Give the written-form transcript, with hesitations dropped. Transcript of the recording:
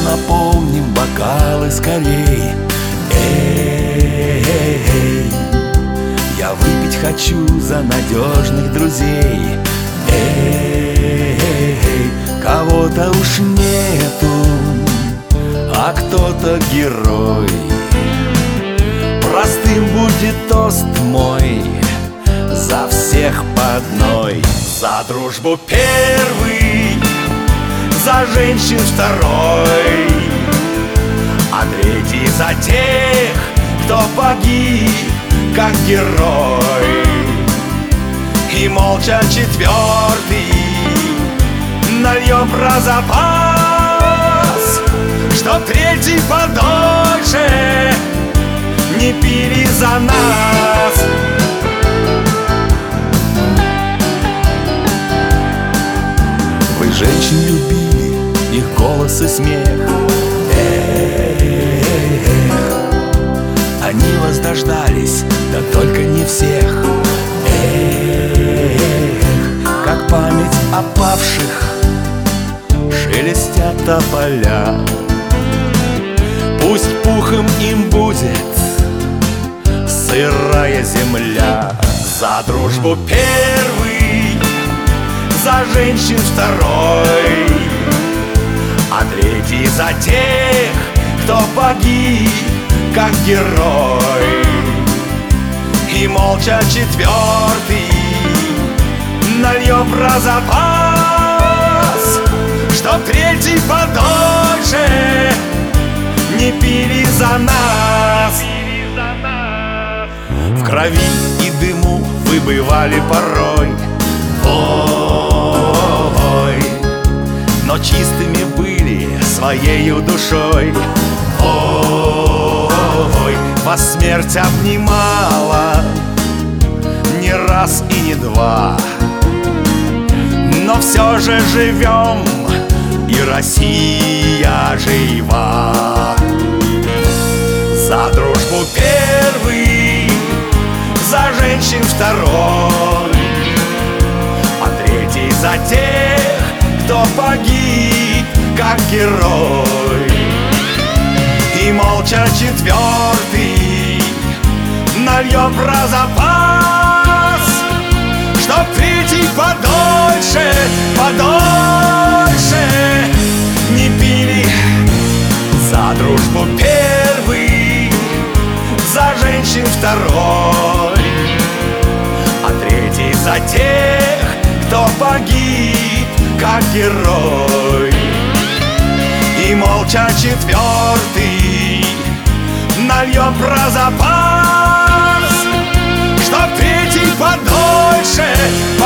наполним бокалы скорей. Эй, я выпить хочу за надежных друзей. Эй, кого-то уж нету, а кто-то герой. Простым будет тост мой за всех по одной. За дружбу первый, за женщин второй, а третий за тех, кто погиб как герой. И молча четвертый нальем про запас, чтоб третий подольше не пили за нас. Вы женщин любили, их голос и смех. Они вас дождались, да только не всех. Как память о павших шелестят тополя. Пусть пухом им будет сырая земля. За дружбу первый, за женщин второй, а третий за тех, кто погиб как герой. И молча четвертый нальем про запас, чтоб третий подольше не пили за нас. В крови и дыму вы бывали порой, ой, но чистыми были своею душой. Ой, вас смерть обнимала не раз и не два, но все же живем, и Россия жива. За дружбу первый, за женщин второй, а третий за тех, кто погиб как герой. И молча четвертый нальем про запас, чтоб третий подольше не пили. За дружбу первый, за женщин второй, а третий за тех, кто погиб как герой. И молча четвертый нальем про запас, чтоб третий подольше